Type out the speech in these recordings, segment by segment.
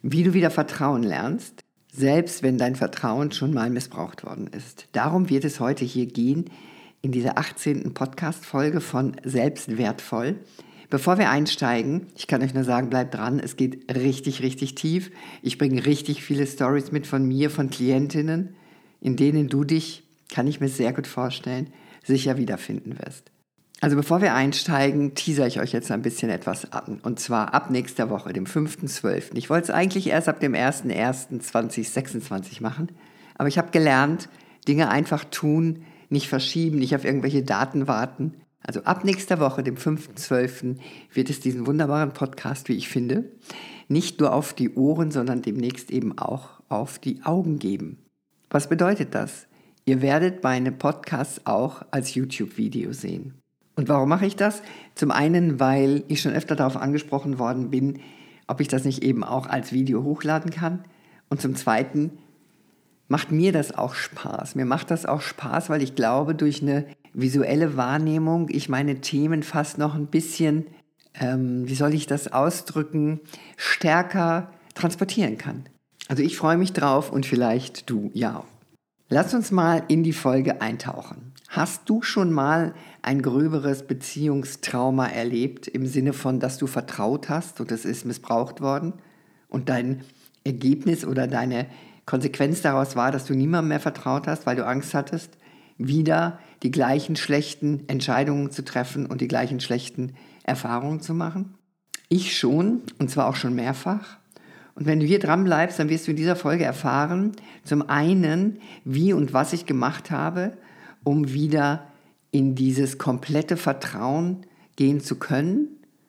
Wie du wieder Vertrauen lernst, selbst wenn dein Vertrauen schon mal missbraucht worden ist. Darum wird es heute hier gehen in dieser 18. Podcast-Folge von Selbstwertvoll. Bevor wir einsteigen, ich kann euch nur sagen, bleibt dran, es geht richtig, richtig tief. Ich bringe richtig viele Stories mit von mir, von Klientinnen, in denen du dich, kann ich mir sehr gut vorstellen, sicher wiederfinden wirst. Also bevor wir einsteigen, teasere ich euch jetzt ein bisschen etwas an. Und zwar ab nächster Woche, dem 5.12. Ich wollte es eigentlich erst ab dem 1.1.2026 machen, aber ich habe gelernt, Dinge einfach tun, nicht verschieben, nicht auf irgendwelche Daten warten. Also ab nächster Woche, dem 5.12., wird es diesen wunderbaren Podcast, wie ich finde, nicht nur auf die Ohren, sondern demnächst eben auch auf die Augen geben. Was bedeutet das? Ihr werdet meine Podcasts auch als YouTube-Video sehen. Und warum mache ich das? Zum einen, weil ich schon öfter darauf angesprochen worden bin, ob ich das nicht eben auch als Video hochladen kann. Und zum zweiten macht mir das auch Spaß. Mir macht das auch Spaß, weil ich glaube, durch eine visuelle Wahrnehmung ich meine Themen fast noch ein bisschen, wie soll ich das ausdrücken, stärker transportieren kann. Also ich freue mich drauf und vielleicht du ja auch. Lass uns mal in die Folge eintauchen. Hast du schon mal ein gröberes Beziehungstrauma erlebt, im Sinne von, dass du vertraut hast und es ist missbraucht worden und dein Ergebnis oder deine Konsequenz daraus war, dass du niemandem mehr vertraut hast, weil du Angst hattest, wieder die gleichen schlechten Entscheidungen zu treffen und die gleichen schlechten Erfahrungen zu machen? Ich schon, und zwar auch schon mehrfach. Und wenn du hier dran bleibst, dann wirst du in dieser Folge erfahren, zum einen, wie und was ich gemacht habe, um wieder in dieses komplette Vertrauen gehen zu können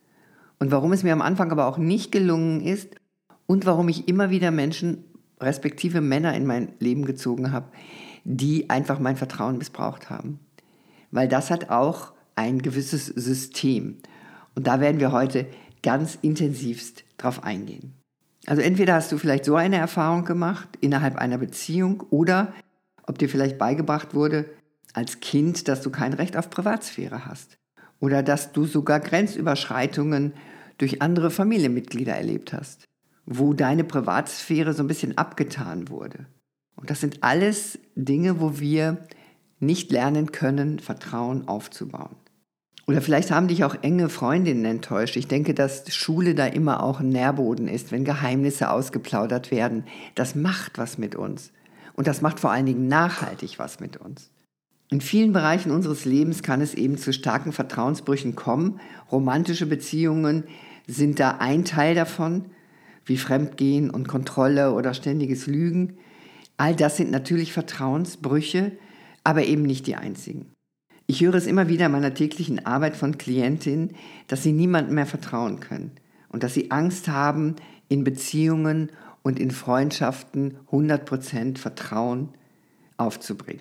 und warum es mir am Anfang aber auch nicht gelungen ist und warum ich immer wieder Menschen, respektive Männer in mein Leben gezogen habe, die einfach mein Vertrauen missbraucht haben. Weil das hat auch ein gewisses System. Und da werden wir heute ganz intensivst drauf eingehen. Also entweder hast du vielleicht so eine Erfahrung gemacht innerhalb einer Beziehung oder ob dir vielleicht beigebracht wurde als Kind, dass du kein Recht auf Privatsphäre hast oder dass du sogar Grenzüberschreitungen durch andere Familienmitglieder erlebt hast, wo deine Privatsphäre so ein bisschen abgetan wurde. Und das sind alles Dinge, wo wir nicht lernen können, Vertrauen aufzubauen. Oder vielleicht haben dich auch enge Freundinnen enttäuscht. Ich denke, dass Schule da immer auch ein Nährboden ist, wenn Geheimnisse ausgeplaudert werden. Das macht was mit uns. Und das macht vor allen Dingen nachhaltig was mit uns. In vielen Bereichen unseres Lebens kann es eben zu starken Vertrauensbrüchen kommen. Romantische Beziehungen sind da ein Teil davon, wie Fremdgehen und Kontrolle oder ständiges Lügen. All das sind natürlich Vertrauensbrüche, aber eben nicht die einzigen. Ich höre es immer wieder in meiner täglichen Arbeit von Klientinnen, dass sie niemandem mehr vertrauen können und dass sie Angst haben, in Beziehungen und in Freundschaften 100% Vertrauen aufzubringen.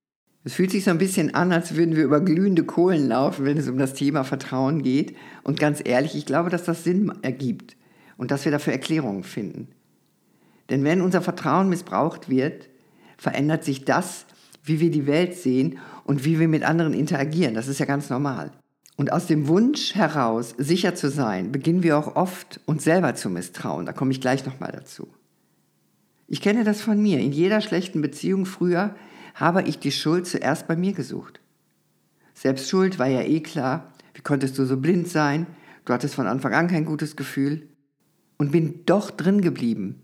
Es fühlt sich so ein bisschen an, als würden wir über glühende Kohlen laufen, wenn es um das Thema Vertrauen geht. Und ganz ehrlich, ich glaube, dass das Sinn ergibt und dass wir dafür Erklärungen finden. Denn wenn unser Vertrauen missbraucht wird, verändert sich das, wie wir die Welt sehen und wie wir mit anderen interagieren. Das ist ja ganz normal. Und aus dem Wunsch heraus, sicher zu sein, beginnen wir auch oft, uns selber zu misstrauen. Da komme ich gleich nochmal dazu. Ich kenne das von mir. In jeder schlechten Beziehung früher habe ich die Schuld zuerst bei mir gesucht. Selbstschuld war ja eh klar. Wie konntest du so blind sein? Du hattest von Anfang an kein gutes Gefühl. Und bin doch drin geblieben.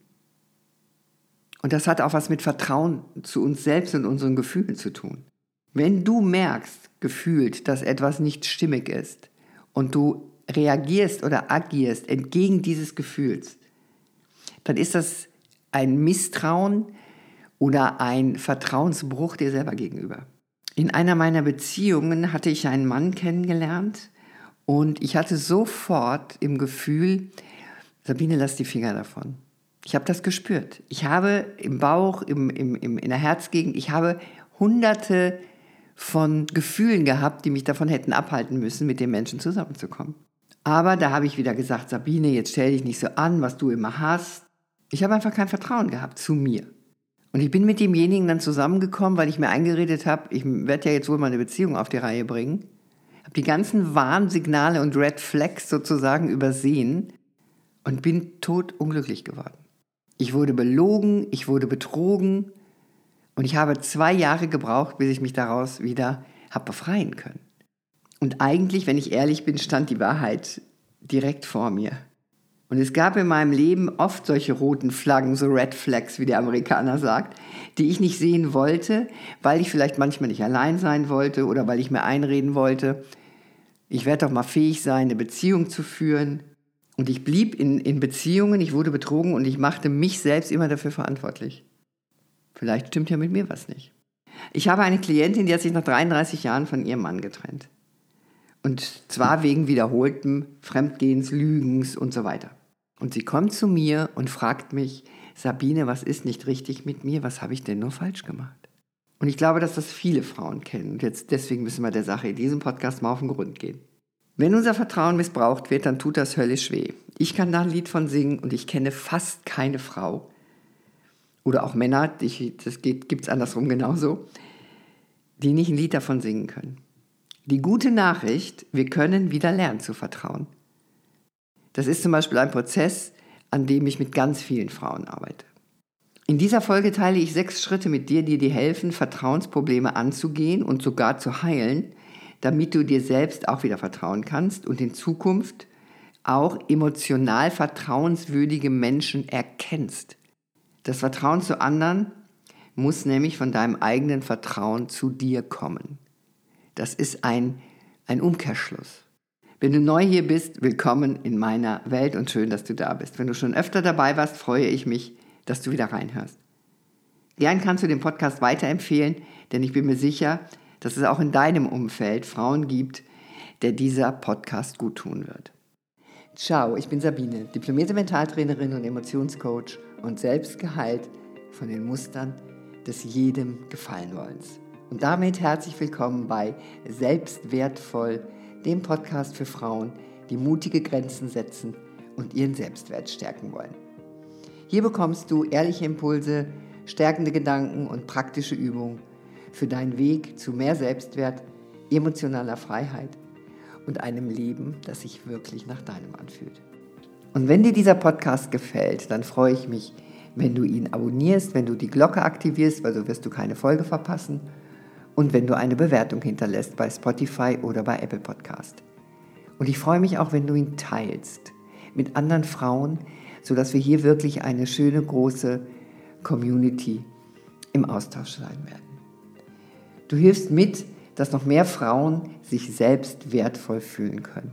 Und das hat auch was mit Vertrauen zu uns selbst und unseren Gefühlen zu tun. Wenn du merkst, gefühlt, dass etwas nicht stimmig ist und du reagierst oder agierst entgegen dieses Gefühls, dann ist das ein Misstrauen oder ein Vertrauensbruch dir selber gegenüber. In einer meiner Beziehungen hatte ich einen Mann kennengelernt und ich hatte sofort im Gefühl, Sabine, lass die Finger davon. Ich habe das gespürt. Ich habe im Bauch, in der Herzgegend, ich habe hunderte von Gefühlen gehabt, die mich davon hätten abhalten müssen, mit dem Menschen zusammenzukommen. Aber da habe ich wieder gesagt, Sabine, jetzt stell dich nicht so an, was du immer hast. Ich habe einfach kein Vertrauen gehabt zu mir. Und ich bin mit demjenigen dann zusammengekommen, weil ich mir eingeredet habe, ich werde ja jetzt wohl mal eine Beziehung auf die Reihe bringen. Habe die ganzen Warnsignale und Red Flags sozusagen übersehen und bin totunglücklich geworden. Ich wurde belogen, ich wurde betrogen und ich habe 2 Jahre gebraucht, bis ich mich daraus wieder habe befreien können. Und eigentlich, wenn ich ehrlich bin, stand die Wahrheit direkt vor mir. Und es gab in meinem Leben oft solche roten Flaggen, so Red Flags, wie der Amerikaner sagt, die ich nicht sehen wollte, weil ich vielleicht manchmal nicht allein sein wollte oder weil ich mir einreden wollte, ich werde doch mal fähig sein, eine Beziehung zu führen. Und ich blieb in Beziehungen, ich wurde betrogen und ich machte mich selbst immer dafür verantwortlich. Vielleicht stimmt ja mit mir was nicht. Ich habe eine Klientin, die hat sich nach 33 Jahren von ihrem Mann getrennt. Und zwar wegen wiederholtem Fremdgehens, Lügens und so weiter. Und sie kommt zu mir und fragt mich, Sabine, was ist nicht richtig mit mir? Was habe ich denn nur falsch gemacht? Und ich glaube, dass das viele Frauen kennen. Und deswegen müssen wir der Sache in diesem Podcast mal auf den Grund gehen. Wenn unser Vertrauen missbraucht wird, dann tut das höllisch weh. Ich kann da ein Lied von singen und ich kenne fast keine Frau oder auch Männer, gibt's andersrum genauso, die nicht ein Lied davon singen können. Die gute Nachricht, wir können wieder lernen zu vertrauen. Das ist zum Beispiel ein Prozess, an dem ich mit ganz vielen Frauen arbeite. In dieser Folge teile ich 6 Schritte mit dir, die dir helfen, Vertrauensprobleme anzugehen und sogar zu heilen, damit du dir selbst auch wieder vertrauen kannst und in Zukunft auch emotional vertrauenswürdige Menschen erkennst. Das Vertrauen zu anderen muss nämlich von deinem eigenen Vertrauen zu dir kommen. Das ist ein Umkehrschluss. Wenn du neu hier bist, willkommen in meiner Welt und schön, dass du da bist. Wenn du schon öfter dabei warst, freue ich mich, dass du wieder reinhörst. Gern kannst du den Podcast weiterempfehlen, denn ich bin mir sicher, dass es auch in deinem Umfeld Frauen gibt, der dieser Podcast gut tun wird. Ciao, ich bin Sabine, diplomierte Mentaltrainerin und Emotionscoach und selbst geheilt von den Mustern des jedem Gefallenwollens. Und damit herzlich willkommen bei Selbstwertvoll, dem Podcast für Frauen, die mutige Grenzen setzen und ihren Selbstwert stärken wollen. Hier bekommst du ehrliche Impulse, stärkende Gedanken und praktische Übungen für deinen Weg zu mehr Selbstwert, emotionaler Freiheit und einem Leben, das sich wirklich nach deinem anfühlt. Und wenn dir dieser Podcast gefällt, dann freue ich mich, wenn du ihn abonnierst, wenn du die Glocke aktivierst, weil so wirst du keine Folge verpassen und wenn du eine Bewertung hinterlässt bei Spotify oder bei Apple Podcast. Und ich freue mich auch, wenn du ihn teilst mit anderen Frauen, sodass wir hier wirklich eine schöne, große Community im Austausch sein werden. Du hilfst mit, dass noch mehr Frauen sich selbst wertvoll fühlen können.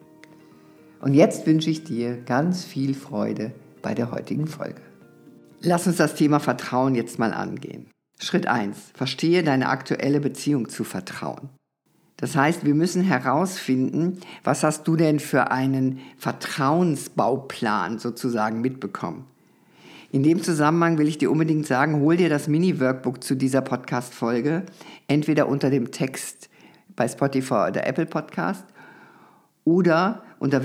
Und jetzt wünsche ich dir ganz viel Freude bei der heutigen Folge. Lass uns das Thema Vertrauen jetzt mal angehen. Schritt 1. Verstehe deine aktuelle Beziehung zu Vertrauen. Das heißt, wir müssen herausfinden, was hast du denn für einen Vertrauensbauplan sozusagen mitbekommen. In dem Zusammenhang will ich dir unbedingt sagen, hol dir das Mini-Workbook zu dieser Podcast-Folge, entweder unter dem Text bei Spotify oder Apple Podcast oder unter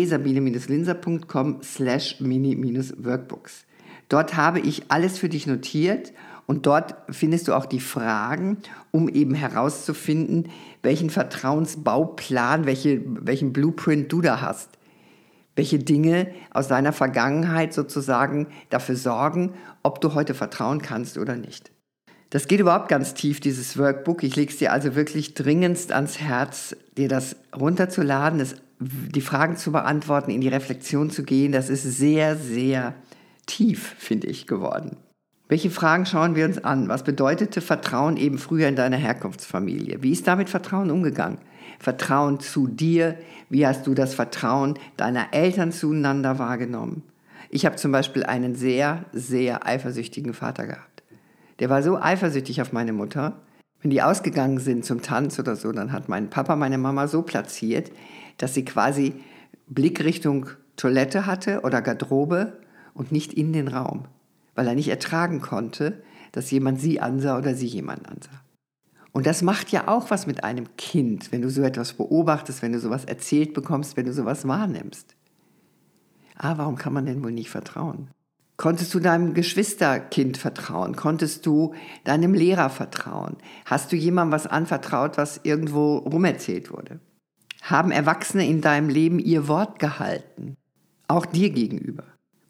www.sabine-linser.com/mini-workbooks. Dort habe ich alles für dich notiert und dort findest du auch die Fragen, um eben herauszufinden, welchen Vertrauensbauplan, welchen Blueprint du da hast. Welche Dinge aus deiner Vergangenheit sozusagen dafür sorgen, ob du heute vertrauen kannst oder nicht. Das geht überhaupt ganz tief, dieses Workbook. Ich lege es dir also wirklich dringendst ans Herz, dir das runterzuladen, die Fragen zu beantworten, in die Reflexion zu gehen. Das ist sehr, sehr tief, finde ich, geworden. Welche Fragen schauen wir uns an? Was bedeutete Vertrauen eben früher in deiner Herkunftsfamilie? Wie ist damit Vertrauen umgegangen? Vertrauen zu dir? Wie hast du das Vertrauen deiner Eltern zueinander wahrgenommen? Ich habe zum Beispiel einen sehr, sehr eifersüchtigen Vater gehabt. Der war so eifersüchtig auf meine Mutter. Wenn die ausgegangen sind zum Tanz oder so, dann hat mein Papa meine Mama so platziert, dass sie quasi Blickrichtung Toilette hatte oder Garderobe und nicht in den Raum, weil er nicht ertragen konnte, dass jemand sie ansah oder sie jemanden ansah. Und das macht ja auch was mit einem Kind, wenn du so etwas beobachtest, wenn du sowas erzählt bekommst, wenn du sowas wahrnimmst. Warum kann man denn wohl nicht vertrauen? Konntest du deinem Geschwisterkind vertrauen? Konntest du deinem Lehrer vertrauen? Hast du jemandem was anvertraut, was irgendwo rumerzählt wurde? Haben Erwachsene in deinem Leben ihr Wort gehalten? Auch dir gegenüber?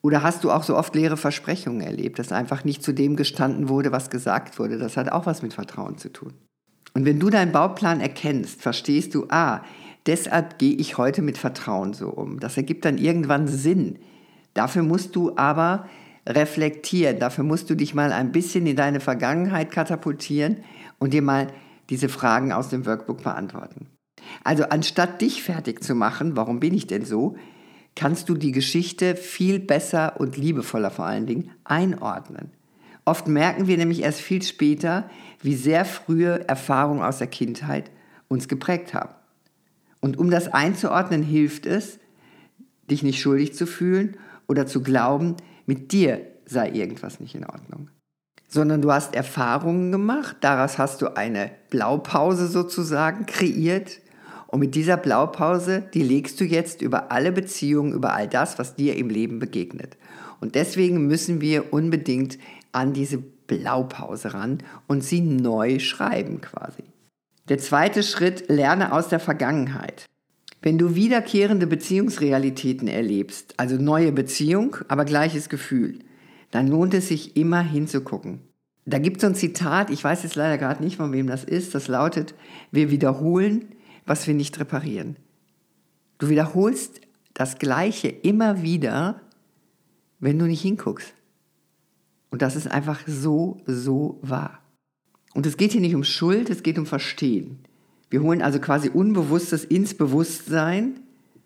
Oder hast du auch so oft leere Versprechungen erlebt, dass einfach nicht zu dem gestanden wurde, was gesagt wurde? Das hat auch was mit Vertrauen zu tun. Und wenn du deinen Bauplan erkennst, verstehst du, deshalb gehe ich heute mit Vertrauen so um. Das ergibt dann irgendwann Sinn. Dafür musst du aber reflektieren, dafür musst du dich mal ein bisschen in deine Vergangenheit katapultieren und dir mal diese Fragen aus dem Workbook beantworten. Also anstatt dich fertig zu machen, warum bin ich denn so, kannst du die Geschichte viel besser und liebevoller vor allen Dingen einordnen. Oft merken wir nämlich erst viel später, wie sehr frühe Erfahrungen aus der Kindheit uns geprägt haben. Und um das einzuordnen, hilft es, dich nicht schuldig zu fühlen oder zu glauben, mit dir sei irgendwas nicht in Ordnung. Sondern du hast Erfahrungen gemacht, daraus hast du eine Blaupause sozusagen kreiert. Und mit dieser Blaupause, die legst du jetzt über alle Beziehungen, über all das, was dir im Leben begegnet. Und deswegen müssen wir unbedingt an diese Blaupause ran und sie neu schreiben quasi. Der zweite Schritt, lerne aus der Vergangenheit. Wenn du wiederkehrende Beziehungsrealitäten erlebst, also neue Beziehung, aber gleiches Gefühl, dann lohnt es sich immer hinzugucken. Da gibt es so ein Zitat, ich weiß jetzt leider gerade nicht, von wem das ist, das lautet, wir wiederholen, was wir nicht reparieren. Du wiederholst das Gleiche immer wieder, wenn du nicht hinguckst. Und das ist einfach so wahr. Und es geht hier nicht um Schuld, es geht um Verstehen. Wir holen also quasi Unbewusstes ins Bewusstsein,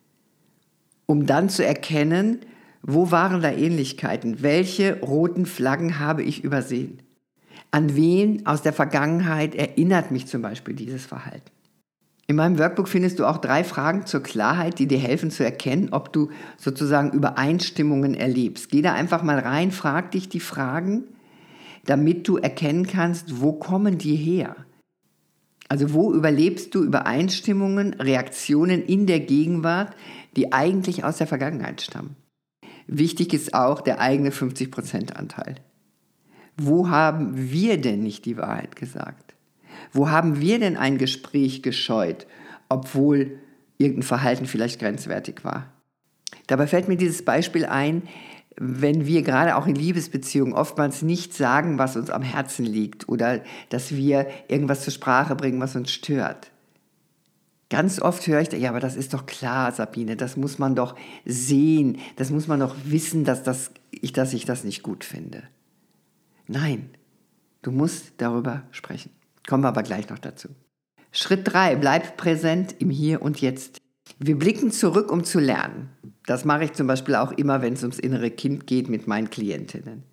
um dann zu erkennen, wo waren da Ähnlichkeiten? Welche roten Flaggen habe ich übersehen? An wen aus der Vergangenheit erinnert mich zum Beispiel dieses Verhalten? In meinem Workbook findest du auch 3 Fragen zur Klarheit, die dir helfen zu erkennen, ob du sozusagen Übereinstimmungen erlebst. Geh da einfach mal rein, frag dich die Fragen, damit du erkennen kannst, wo kommen die her? Also wo überlebst du Übereinstimmungen, Reaktionen in der Gegenwart, die eigentlich aus der Vergangenheit stammen? Wichtig ist auch der eigene 50%-Anteil. Wo haben wir denn nicht die Wahrheit gesagt? Wo haben wir denn ein Gespräch gescheut, obwohl irgendein Verhalten vielleicht grenzwertig war? Dabei fällt mir dieses Beispiel ein, wenn wir gerade auch in Liebesbeziehungen oftmals nicht sagen, was uns am Herzen liegt oder dass wir irgendwas zur Sprache bringen, was uns stört. Ganz oft höre ich, ja, aber das ist doch klar, Sabine, das muss man doch sehen, das muss man doch wissen, dass ich das nicht gut finde. Nein, du musst darüber sprechen. Kommen wir aber gleich noch dazu. Schritt 3, bleib präsent im Hier und Jetzt. Wir blicken zurück, um zu lernen. Das mache ich zum Beispiel auch immer, wenn es ums innere Kind geht mit meinen Klientinnen.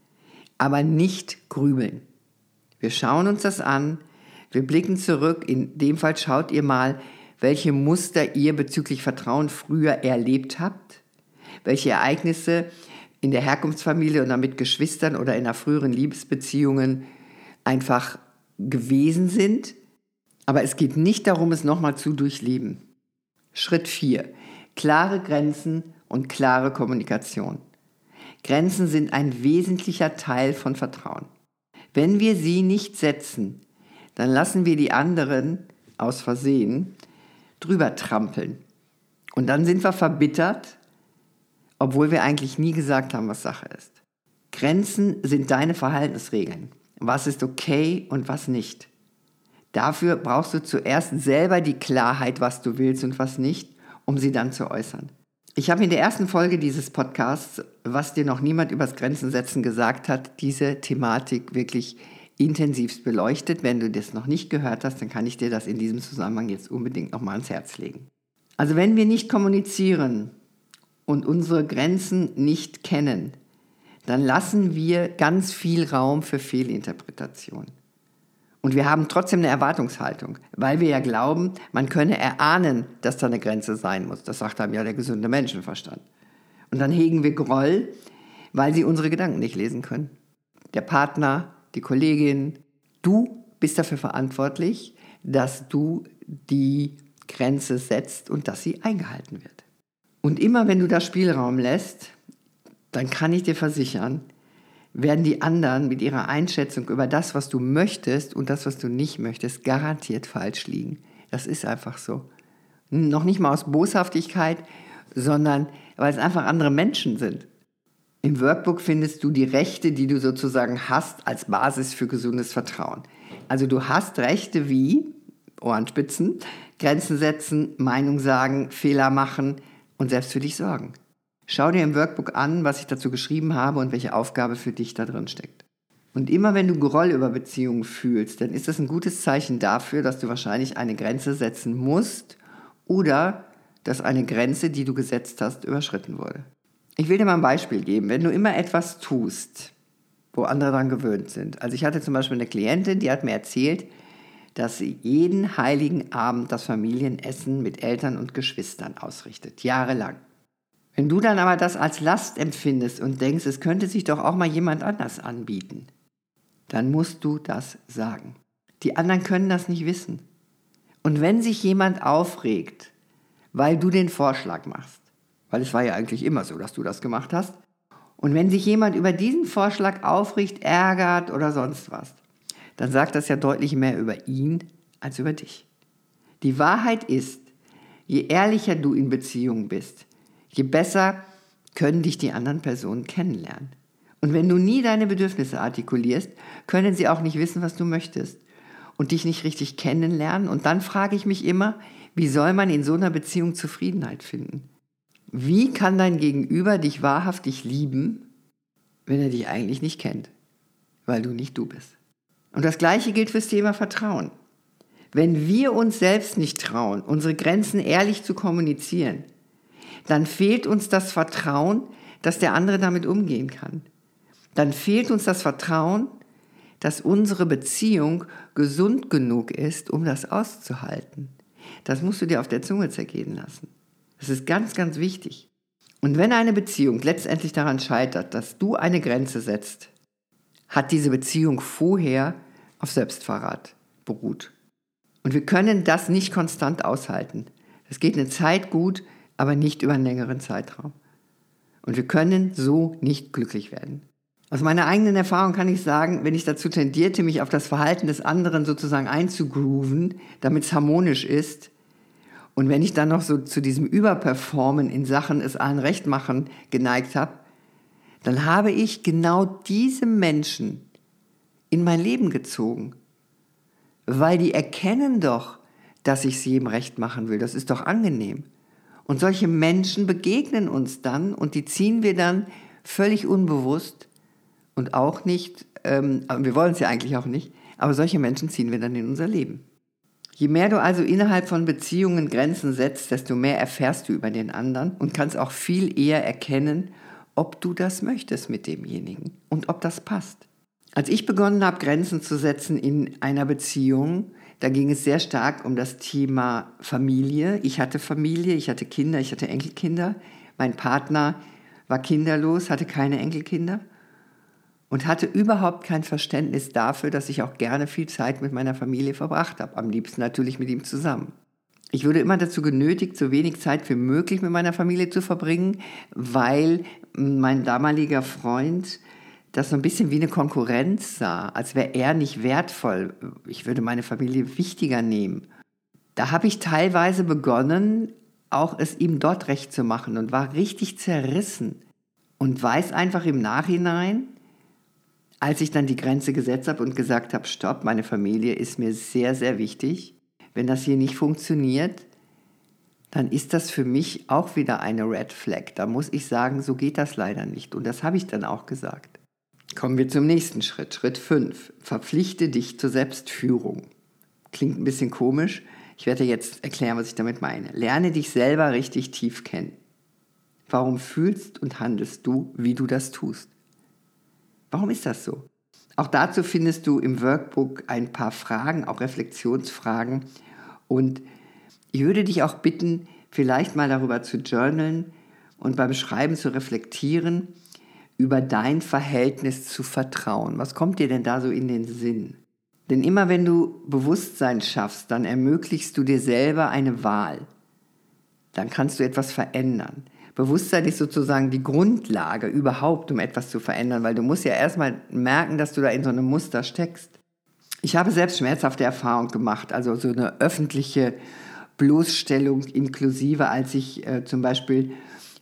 Aber nicht grübeln. Wir schauen uns das an, wir blicken zurück. In dem Fall schaut ihr mal, welche Muster ihr bezüglich Vertrauen früher erlebt habt, welche Ereignisse in der Herkunftsfamilie oder mit Geschwistern oder in einer früheren Liebesbeziehungen einfach gewesen sind. Aber es geht nicht darum, es nochmal zu durchleben. Schritt 4. Klare Grenzen und klare Kommunikation. Grenzen sind ein wesentlicher Teil von Vertrauen. Wenn wir sie nicht setzen, dann lassen wir die anderen aus Versehen drüber trampeln. Und dann sind wir verbittert, obwohl wir eigentlich nie gesagt haben, was Sache ist. Grenzen sind deine Verhaltensregeln. Was ist okay und was nicht. Dafür brauchst du zuerst selber die Klarheit, was du willst und was nicht, um sie dann zu äußern. Ich habe in der ersten Folge dieses Podcasts, was dir noch niemand übers Grenzen setzen gesagt hat, diese Thematik wirklich intensivst beleuchtet. Wenn du das noch nicht gehört hast, dann kann ich dir das in diesem Zusammenhang jetzt unbedingt nochmal ans Herz legen. Also wenn wir nicht kommunizieren und unsere Grenzen nicht kennen, dann lassen wir ganz viel Raum für Fehlinterpretation. Und wir haben trotzdem eine Erwartungshaltung, weil wir ja glauben, man könne erahnen, dass da eine Grenze sein muss. Das sagt einem ja der gesunde Menschenverstand. Und dann hegen wir Groll, weil sie unsere Gedanken nicht lesen können. Der Partner, die Kollegin, du bist dafür verantwortlich, dass du die Grenze setzt und dass sie eingehalten wird. Und immer wenn du da Spielraum lässt, dann kann ich dir versichern, werden die anderen mit ihrer Einschätzung über das, was du möchtest und das, was du nicht möchtest, garantiert falsch liegen. Das ist einfach so. Noch nicht mal aus Boshaftigkeit, sondern weil es einfach andere Menschen sind. Im Workbook findest du die Rechte, die du sozusagen hast als Basis für gesundes Vertrauen. Also du hast Rechte wie Ohrenspitzen, Grenzen setzen, Meinung sagen, Fehler machen und selbst für dich sorgen. Schau dir im Workbook an, was ich dazu geschrieben habe und welche Aufgabe für dich da drin steckt. Und immer wenn du Groll über Beziehungen fühlst, dann ist das ein gutes Zeichen dafür, dass du wahrscheinlich eine Grenze setzen musst oder dass eine Grenze, die du gesetzt hast, überschritten wurde. Ich will dir mal ein Beispiel geben. Wenn du immer etwas tust, wo andere daran gewöhnt sind. Also ich hatte zum Beispiel eine Klientin, die hat mir erzählt, dass sie jeden heiligen Abend das Familienessen mit Eltern und Geschwistern ausrichtet, jahrelang. Wenn du dann aber das als Last empfindest und denkst, es könnte sich doch auch mal jemand anders anbieten, dann musst du das sagen. Die anderen können das nicht wissen. Und wenn sich jemand aufregt, weil du den Vorschlag machst, weil es war ja eigentlich immer so, dass du das gemacht hast, und wenn sich jemand über diesen Vorschlag aufregt, ärgert oder sonst was, dann sagt das ja deutlich mehr über ihn als über dich. Die Wahrheit ist, je ehrlicher du in Beziehung bist, je besser können dich die anderen Personen kennenlernen. Und wenn du nie deine Bedürfnisse artikulierst, können sie auch nicht wissen, was du möchtest und dich nicht richtig kennenlernen. Und dann frage ich mich immer, wie soll man in so einer Beziehung Zufriedenheit finden? Wie kann dein Gegenüber dich wahrhaftig lieben, wenn er dich eigentlich nicht kennt, weil du nicht du bist? Und das Gleiche gilt fürs Thema Vertrauen. Wenn wir uns selbst nicht trauen, unsere Grenzen ehrlich zu kommunizieren, dann fehlt uns das Vertrauen, dass der andere damit umgehen kann. Dann fehlt uns das Vertrauen, dass unsere Beziehung gesund genug ist, um das auszuhalten. Das musst du dir auf der Zunge zergehen lassen. Das ist ganz, ganz wichtig. Und wenn eine Beziehung letztendlich daran scheitert, dass du eine Grenze setzt, hat diese Beziehung vorher auf Selbstverrat beruht. Und wir können das nicht konstant aushalten. Das geht eine Zeit gut, aber nicht über einen längeren Zeitraum. Und wir können so nicht glücklich werden. Aus meiner eigenen Erfahrung kann ich sagen, wenn ich dazu tendierte, mich auf das Verhalten des anderen sozusagen einzugrooven, damit es harmonisch ist, und wenn ich dann noch so zu diesem Überperformen in Sachen es allen recht machen geneigt habe, dann habe ich genau diese Menschen in mein Leben gezogen. Weil die erkennen doch, dass ich es jedem recht machen will. Das ist doch angenehm. Und solche Menschen begegnen uns dann und die ziehen wir dann völlig unbewusst und auch nicht, wir wollen es ja eigentlich auch nicht, aber solche Menschen ziehen wir dann in unser Leben. Je mehr du also innerhalb von Beziehungen Grenzen setzt, desto mehr erfährst du über den anderen und kannst auch viel eher erkennen, ob du das möchtest mit demjenigen und ob das passt. Als ich begonnen habe, Grenzen zu setzen in einer Beziehung, da ging es sehr stark um das Thema Familie. Ich hatte Familie, ich hatte Kinder, ich hatte Enkelkinder. Mein Partner war kinderlos, hatte keine Enkelkinder und hatte überhaupt kein Verständnis dafür, dass ich auch gerne viel Zeit mit meiner Familie verbracht habe. Am liebsten natürlich mit ihm zusammen. Ich wurde immer dazu genötigt, so wenig Zeit wie möglich mit meiner Familie zu verbringen, weil mein damaliger Freund das so ein bisschen wie eine Konkurrenz sah, als wäre er nicht wertvoll. Ich würde meine Familie wichtiger nehmen. Da habe ich teilweise begonnen, auch es ihm dort recht zu machen und war richtig zerrissen und weiß einfach im Nachhinein, als ich dann die Grenze gesetzt habe und gesagt habe, stopp, meine Familie ist mir sehr, sehr wichtig. Wenn das hier nicht funktioniert, dann ist das für mich auch wieder eine Red Flag. Da muss ich sagen, so geht das leider nicht. Und das habe ich dann auch gesagt. Kommen wir zum nächsten Schritt. Schritt 5. Verpflichte dich zur Selbstführung. Klingt ein bisschen komisch. Ich werde dir jetzt erklären, was ich damit meine. Lerne dich selber richtig tief kennen. Warum fühlst und handelst du, wie du das tust? Warum ist das so? Auch dazu findest du im Workbook ein paar Fragen, auch Reflexionsfragen. Und ich würde dich auch bitten, vielleicht mal darüber zu journalen und beim Schreiben zu reflektieren über dein Verhältnis zu Vertrauen. Was kommt dir denn da so in den Sinn? Denn immer wenn du Bewusstsein schaffst, dann ermöglichst du dir selber eine Wahl. Dann kannst du etwas verändern. Bewusstsein ist sozusagen die Grundlage überhaupt, um etwas zu verändern, weil du musst ja erstmal merken, dass du da in so einem Muster steckst. Ich habe selbst schmerzhafte Erfahrungen gemacht, also so eine öffentliche Bloßstellung inklusive, als ich zum Beispiel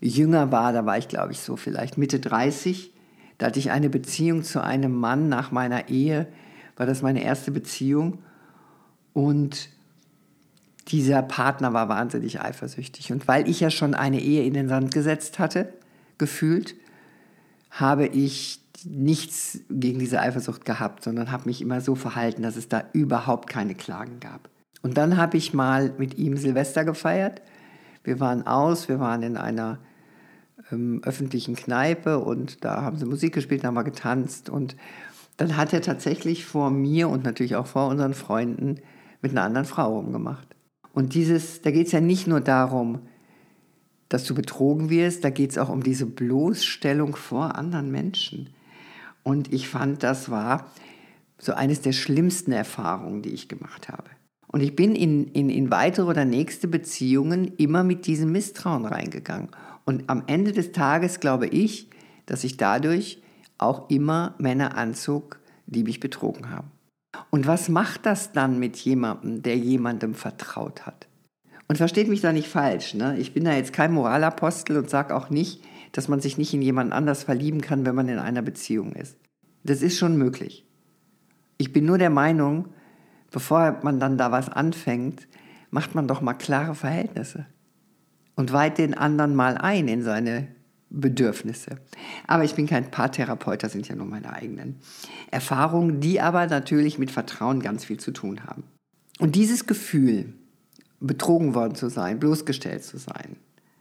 jünger war, da war ich, glaube ich, so vielleicht Mitte 30. Da hatte ich eine Beziehung zu einem Mann nach meiner Ehe, war das meine erste Beziehung. Und dieser Partner war wahnsinnig eifersüchtig. Und weil ich ja schon eine Ehe in den Sand gesetzt hatte, gefühlt, habe ich nichts gegen diese Eifersucht gehabt, sondern habe mich immer so verhalten, dass es da überhaupt keine Klagen gab. Und dann habe ich mal mit ihm Silvester gefeiert. Wir waren in einer öffentlichen Kneipe und da haben sie Musik gespielt, da haben wir getanzt. Und dann hat er tatsächlich vor mir und natürlich auch vor unseren Freunden mit einer anderen Frau rumgemacht. Und da geht es ja nicht nur darum, dass du betrogen wirst, da geht es auch um diese Bloßstellung vor anderen Menschen. Und ich fand, das war so eines der schlimmsten Erfahrungen, die ich gemacht habe. Und ich bin in weitere oder nächste Beziehungen immer mit diesem Misstrauen reingegangen. Und am Ende des Tages glaube ich, dass ich dadurch auch immer Männer anzog, die mich betrogen haben. Und was macht das dann mit jemandem, der jemandem vertraut hat? Und versteht mich da nicht falsch, ne? Ich bin da jetzt kein Moralapostel und sage auch nicht, dass man sich nicht in jemand anders verlieben kann, wenn man in einer Beziehung ist. Das ist schon möglich. Ich bin nur der Meinung, bevor man dann da was anfängt, macht man doch mal klare Verhältnisse und weiht den anderen mal ein in seine Bedürfnisse. Aber ich bin kein Paartherapeut, das sind ja nur meine eigenen Erfahrungen, die aber natürlich mit Vertrauen ganz viel zu tun haben. Und dieses Gefühl, betrogen worden zu sein, bloßgestellt zu sein,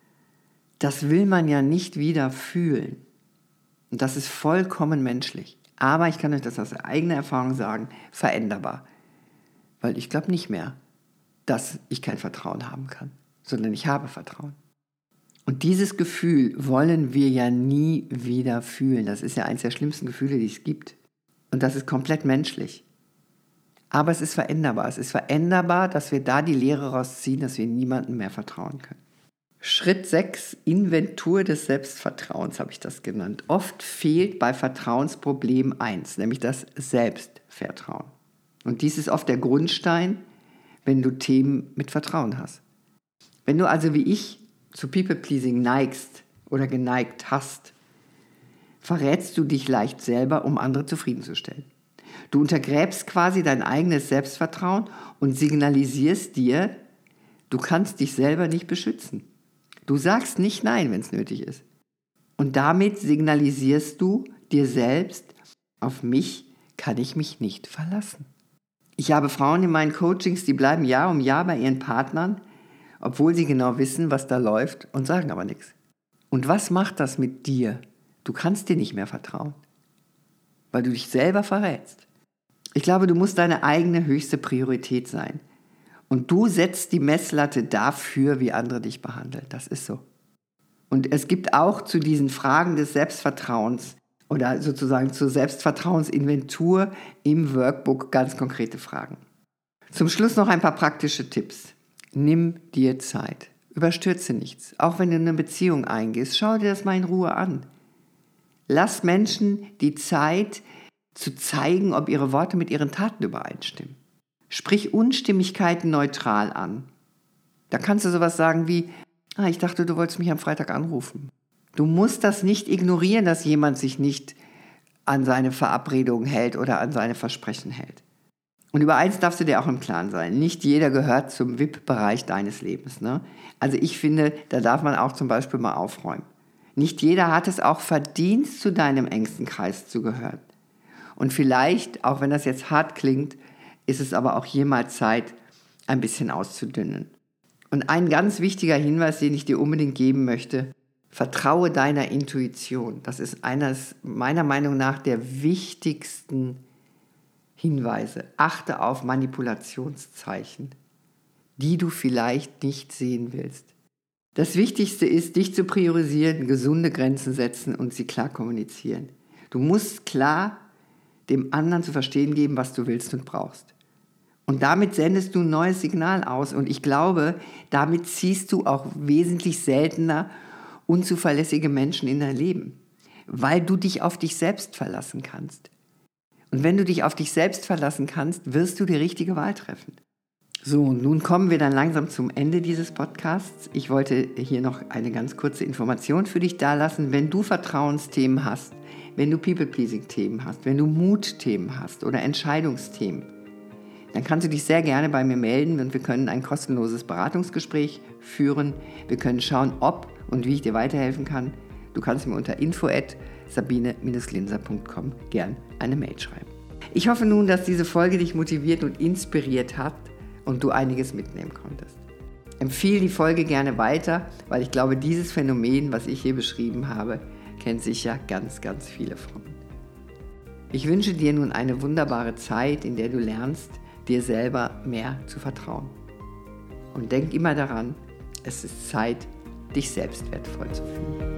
das will man ja nicht wieder fühlen. Und das ist vollkommen menschlich. Aber ich kann euch das aus eigener Erfahrung sagen, veränderbar. Weil ich glaube nicht mehr, dass ich kein Vertrauen haben kann, sondern ich habe Vertrauen. Und dieses Gefühl wollen wir ja nie wieder fühlen. Das ist ja eines der schlimmsten Gefühle, die es gibt. Und das ist komplett menschlich. Aber es ist veränderbar. Es ist veränderbar, dass wir da die Lehre rausziehen, dass wir niemandem mehr vertrauen können. Schritt 6, Inventur des Selbstvertrauens habe ich das genannt. Oft fehlt bei Vertrauensproblem 1, nämlich das Selbstvertrauen. Und dies ist oft der Grundstein, wenn du Themen mit Vertrauen hast. Wenn du also wie ich zu People-Pleasing neigst oder geneigt hast, verrätst du dich leicht selber, um andere zufriedenzustellen. Du untergräbst quasi dein eigenes Selbstvertrauen und signalisierst dir, du kannst dich selber nicht beschützen. Du sagst nicht Nein, wenn es nötig ist. Und damit signalisierst du dir selbst, auf mich kann ich mich nicht verlassen. Ich habe Frauen in meinen Coachings, die bleiben Jahr um Jahr bei ihren Partnern, obwohl sie genau wissen, was da läuft und sagen aber nichts. Und was macht das mit dir? Du kannst dir nicht mehr vertrauen, weil du dich selber verrätst. Ich glaube, du musst deine eigene höchste Priorität sein. Und du setzt die Messlatte dafür, wie andere dich behandeln. Das ist so. Und es gibt auch zu diesen Fragen des Selbstvertrauens oder sozusagen zur Selbstvertrauensinventur im Workbook ganz konkrete Fragen. Zum Schluss noch ein paar praktische Tipps. Nimm dir Zeit. Überstürze nichts. Auch wenn du in eine Beziehung eingehst, schau dir das mal in Ruhe an. Lass Menschen die Zeit, zu zeigen, ob ihre Worte mit ihren Taten übereinstimmen. Sprich Unstimmigkeiten neutral an. Da kannst du sowas sagen wie, ich dachte, du wolltest mich am Freitag anrufen. Du musst das nicht ignorieren, dass jemand sich nicht an seine Verabredungen hält oder an seine Versprechen hält. Und über eins darfst du dir auch im Klaren sein. Nicht jeder gehört zum VIP-Bereich deines Lebens. Ne? Also ich finde, da darf man auch zum Beispiel mal aufräumen. Nicht jeder hat es auch verdient, zu deinem engsten Kreis zu gehören. Und vielleicht, auch wenn das jetzt hart klingt, ist es aber auch hier mal Zeit, ein bisschen auszudünnen. Und ein ganz wichtiger Hinweis, den ich dir unbedingt geben möchte, vertraue deiner Intuition. Das ist eines meiner Meinung nach der wichtigsten Hinweise. Achte auf Manipulationszeichen, die du vielleicht nicht sehen willst. Das Wichtigste ist, dich zu priorisieren, gesunde Grenzen setzen und sie klar kommunizieren. Du musst klar dem anderen zu verstehen geben, was du willst und brauchst. Und damit sendest du ein neues Signal aus. Und ich glaube, damit ziehst du auch wesentlich seltener unzuverlässige Menschen in dein Leben, weil du dich auf dich selbst verlassen kannst. Und wenn du dich auf dich selbst verlassen kannst, wirst du die richtige Wahl treffen. So, und nun kommen wir dann langsam zum Ende dieses Podcasts. Ich wollte hier noch eine ganz kurze Information für dich dalassen. Wenn du Vertrauensthemen hast, wenn du People-Pleasing-Themen hast, wenn du Mut-Themen hast oder Entscheidungsthemen, dann kannst du dich sehr gerne bei mir melden und wir können ein kostenloses Beratungsgespräch führen. Wir können schauen, ob und wie ich dir weiterhelfen kann. Du kannst mir unter info@sabine-linser.com gern eine Mail schreiben. Ich hoffe nun, dass diese Folge dich motiviert und inspiriert hat und du einiges mitnehmen konntest. Empfehle die Folge gerne weiter, weil ich glaube, dieses Phänomen, was ich hier beschrieben habe, kennt sicher ganz, ganz viele Frauen. Ich wünsche dir nun eine wunderbare Zeit, in der du lernst, dir selber mehr zu vertrauen. Und denk immer daran, es ist Zeit, dich selbst wertvoll zu fühlen.